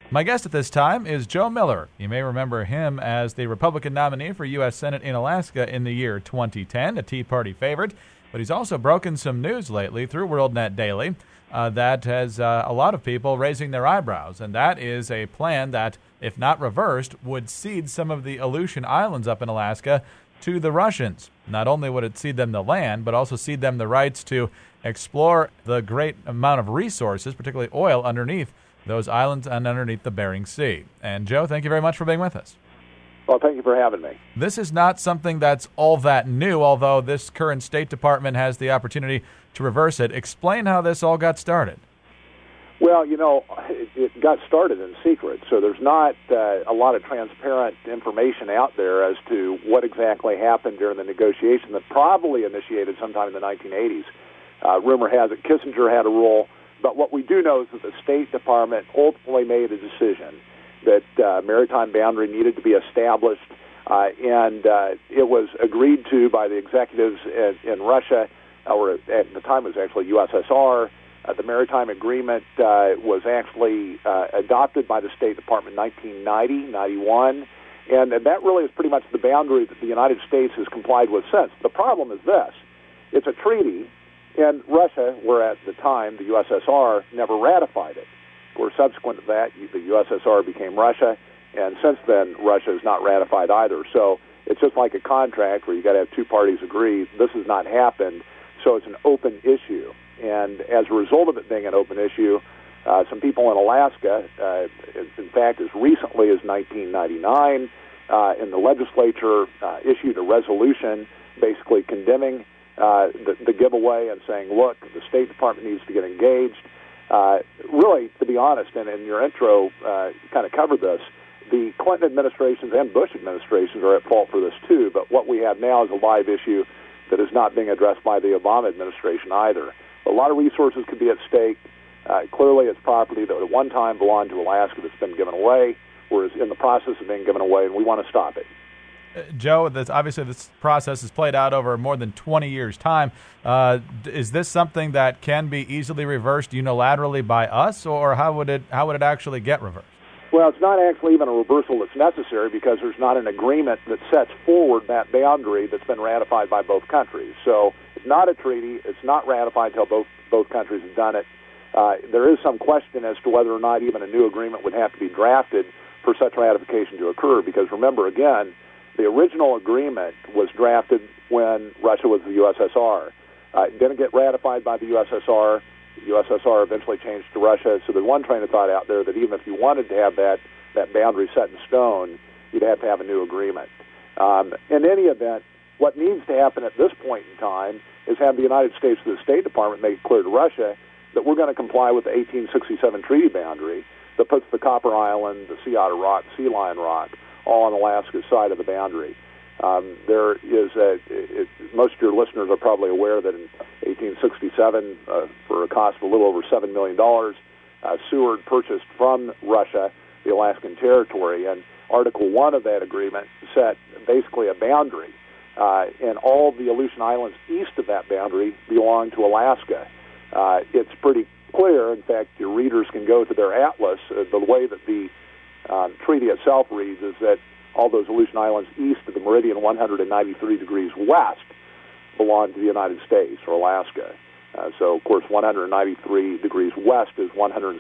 My guest at this time is Joe Miller. You may remember him as the Republican nominee for U.S. Senate in Alaska in the year 2010, a Tea Party favorite. But he's also broken some news lately through WorldNet Daily that has a lot of people raising their eyebrows. And that is a plan that, if not reversed, would cede some of the Aleutian Islands up in Alaska to the Russians. Not only would it cede them the land, but also cede them the rights to explore the great amount of resources, particularly oil, underneath those islands and underneath the Bering Sea. And Joe, thank you very much for being with us. Well, thank you for having me. This is not something that's all that new, although this current State Department has the opportunity to reverse it. Explain how this all got started. Well, it got started in secret, so there's not a lot of transparent information out there as to what exactly happened during the negotiation that probably initiated sometime in the 1980s. Rumor has it Kissinger had a role. But what we do know is that the State Department ultimately made a decision that maritime boundary needed to be established, and it was agreed to by the executives in Russia, or at the time it was actually USSR. The maritime agreement was actually adopted by the State Department in 1990, 91, and that really is pretty much the boundary that the United States has complied with since. The problem is this. It's a treaty. And Russia, where at the time the USSR never ratified it. Of course, subsequent to that, the USSR became Russia, and since then, Russia has not ratified either. So it's just like a contract where you got to have two parties agree. This has not happened, so it's an open issue. And as a result of it being an open issue, some people in Alaska, in fact, as recently as 1999, in the legislature issued a resolution basically condemning the giveaway and saying, look, the State Department needs to get engaged. Really, to be honest, and in your intro, kind of covered this, the Clinton administrations and Bush administrations are at fault for this too, but what we have now is a live issue that is not being addressed by the Obama administration either. A lot of resources could be at stake. Clearly, it's property that at one time belonged to Alaska that's been given away, or is in the process of being given away, and we want to stop it. Joe, obviously this process has played out over more than 20 years' time. Is this something that can be easily reversed unilaterally by us, or how would it actually get reversed? Well, it's not actually even a reversal that's necessary because there's not an agreement that sets forward that boundary that's been ratified by both countries. So it's not a treaty. It's not ratified until both countries have done it. There is some question as to whether or not even a new agreement would have to be drafted for such ratification to occur because remember, again, the original agreement was drafted when Russia was the USSR. It didn't get ratified by the USSR. The USSR eventually changed to Russia. So there's one train of thought out there that even if you wanted to have that boundary set in stone, you'd have to have a new agreement. In any event, what needs to happen at this point in time is have the United States and the State Department make it clear to Russia that we're going to comply with the 1867 treaty boundary that puts the Copper Island, the Sea Otter Rock, Sea Lion Rock, all on Alaska's side of the boundary. There is most of your listeners are probably aware that in 1867, for a cost of a little over $7 million, Seward purchased from Russia the Alaskan territory, and Article 1 of that agreement set basically a boundary, and all the Aleutian Islands east of that boundary belong to Alaska. It's pretty clear. In fact, your readers can go to their atlas. The way that the treaty itself reads is that all those Aleutian Islands east of the meridian 193 degrees west belong to the United States or Alaska. So, of course, 193 degrees west is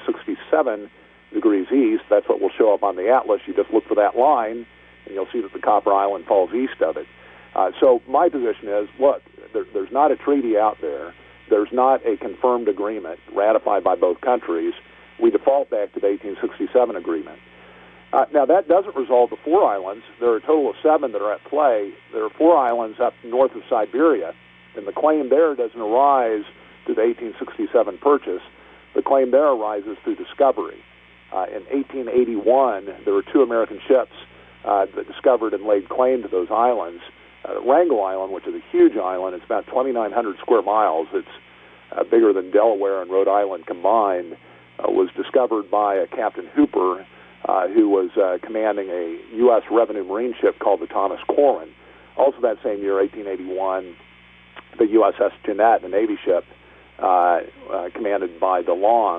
167 degrees east. That's what will show up on the atlas. You just look for that line, and you'll see that the Copper Island falls east of it. So my position is, look, there's not a treaty out there. There's not a confirmed agreement ratified by both countries. We default back to the 1867 agreement. Now, that doesn't resolve the four islands. There are a total of 7 that are at play. There are 4 islands up north of Siberia, and the claim there doesn't arise through the 1867 purchase. The claim there arises through discovery. In 1881, there were 2 American ships that discovered and laid claim to those islands. Wrangel Island, which is a huge island, it's about 2,900 square miles. It's bigger than Delaware and Rhode Island combined, was discovered by a Captain Hooper, who was commanding a U.S. revenue marine ship called the Thomas Corwin. Also that same year, 1881, the USS Jeannette, a Navy ship commanded by DeLong,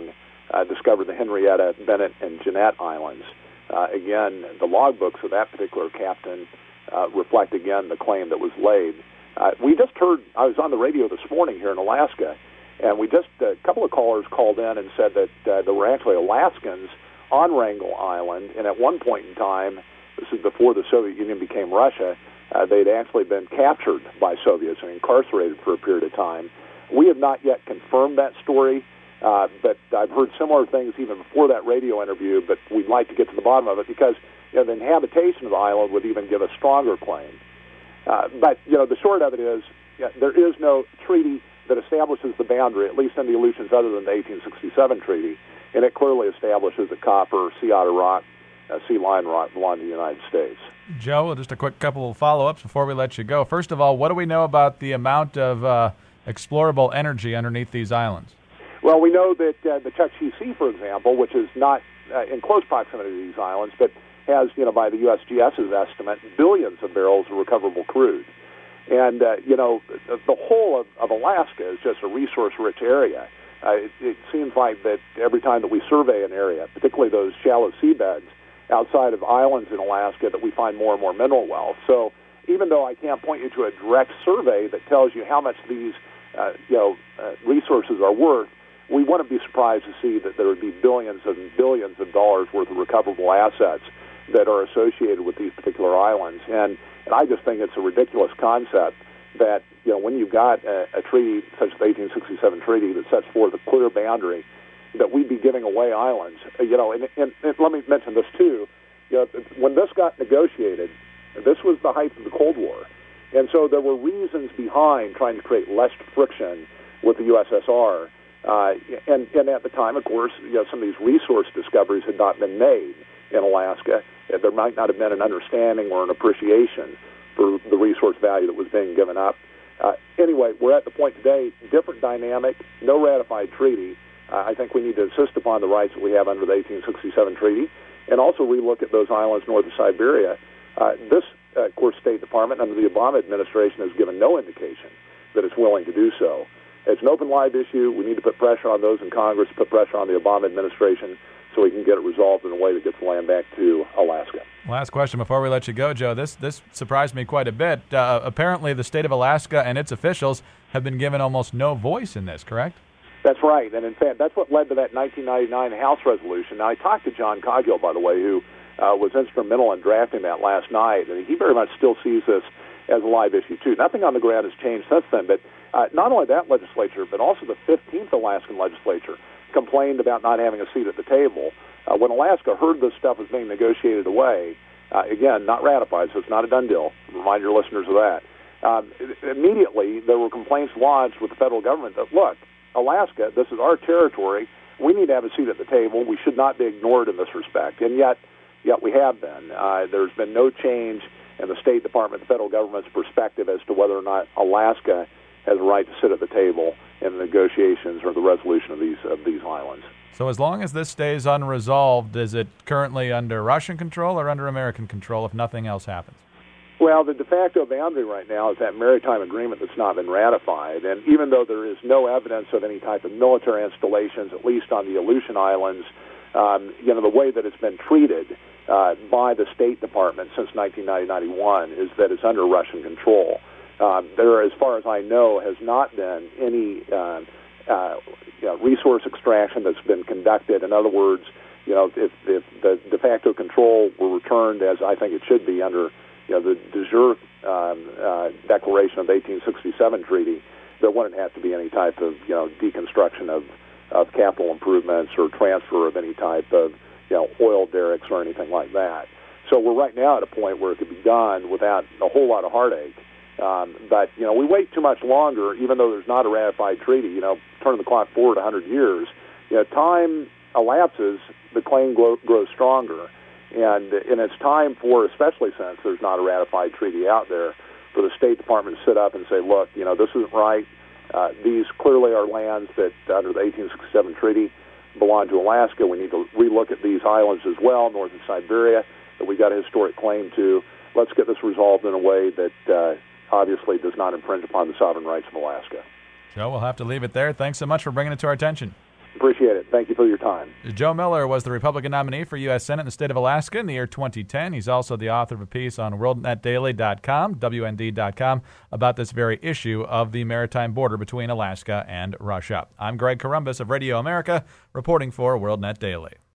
discovered the Henrietta, Bennett, and Jeanette Islands. Again, the logbooks of that particular captain reflect, again, the claim that was laid. We just heard, I was on the radio this morning here in Alaska, and a couple of callers called in and said that there were actually Alaskans on Wrangel Island, and at one point in time, this is before the Soviet Union became Russia, they'd actually been captured by Soviets and incarcerated for a period of time. We have not yet confirmed that story, but I've heard similar things even before that radio interview, but we'd like to get to the bottom of it because the inhabitation of the island would even give a stronger claim. But the short of it is there is no treaty that establishes the boundary, at least in the Aleutians, other than the 1867 treaty, and it clearly establishes that copper, sea otter rock, sea lion rock belong to the United States. Joe, just a quick couple of follow-ups before we let you go. First of all, what do we know about the amount of explorable energy underneath these islands? Well, we know that the Chukchi Sea, for example, which is not in close proximity to these islands, but has, by the USGS's estimate, billions of barrels of recoverable crude. And, the whole of Alaska is just a resource-rich area. It seems like that every time that we survey an area, particularly those shallow seabeds outside of islands in Alaska, that we find more and more mineral wealth. So even though I can't point you to a direct survey that tells you how much these resources are worth, we wouldn't be surprised to see that there would be billions and billions of dollars worth of recoverable assets that are associated with these particular islands. And I just think it's a ridiculous concept that, when you've got a treaty such as the 1867 treaty that sets forth a clear boundary, that we'd be giving away islands. And let me mention this too. When this got negotiated, this was the height of the Cold War. And so there were reasons behind trying to create less friction with the USSR. And at the time, of course, some of these resource discoveries had not been made in Alaska. There might not have been an understanding or an appreciation for the resource value that was being given up. Anyway, we're at the point today, different dynamic, no ratified treaty. I think we need to insist upon the rights that we have under the 1867 treaty and also relook at those islands north of Siberia. This, of course, State Department under the Obama administration has given no indication that it's willing to do so. It's an open, live issue. We need to put pressure on those in Congress, put pressure on the Obama administration so we can get it resolved in a way that gets the land back to Alaska. Last question before we let you go, Joe. This surprised me quite a bit. Apparently, the state of Alaska and its officials have been given almost no voice in this, correct? That's right. And, in fact, that's what led to that 1999 House resolution. Now, I talked to John Coghill, by the way, who was instrumental in drafting that last night, and he very much still sees this as a live issue, too. Nothing on the ground has changed since then, but not only that legislature, but also the 15th Alaskan legislature complained about not having a seat at the table. When Alaska heard this stuff was being negotiated away, again, not ratified, so it's not a done deal. Remind your listeners of that. Immediately, there were complaints lodged with the federal government that, look, Alaska, this is our territory. We need to have a seat at the table. We should not be ignored in this respect. And yet we have been. There's been no change in the State Department, the federal government's perspective as to whether or not Alaska has a right to sit at the table in the negotiations or the resolution of these islands. So as long as this stays unresolved, is it currently under Russian control or under American control if nothing else happens? Well, the de facto boundary right now is that maritime agreement that's not been ratified. And even though there is no evidence of any type of military installations, at least on the Aleutian Islands, the way that it's been treated by the State Department since 1991 is that it's under Russian control. There, as far as I know, has not been any resource extraction that's been conducted. In other words, if the de facto control were returned as I think it should be under the de jure declaration of the 1867 treaty, there wouldn't have to be any type of deconstruction of capital improvements or transfer of any type of oil derricks or anything like that. So we're right now at a point where it could be done without a whole lot of heartache. But we wait too much longer, even though there's not a ratified treaty. Turn the clock forward 100 years. Time elapses, the claim grows stronger. And it's time for, especially since there's not a ratified treaty out there, for the State Department to sit up and say, look, this isn't right. These clearly are lands that, under the 1867 treaty, belong to Alaska. We need to relook at these islands as well, north of Siberia, that we got a historic claim to. Let's get this resolved in a way that obviously does not infringe upon the sovereign rights of Alaska. Joe, we'll have to leave it there. Thanks so much for bringing it to our attention. Appreciate it. Thank you for your time. Joe Miller was the Republican nominee for U.S. Senate in the state of Alaska in the year 2010. He's also the author of a piece on WorldNetDaily.com, WND.com, about this very issue of the maritime border between Alaska and Russia. I'm Greg Corombos of Radio America, reporting for WorldNet Daily.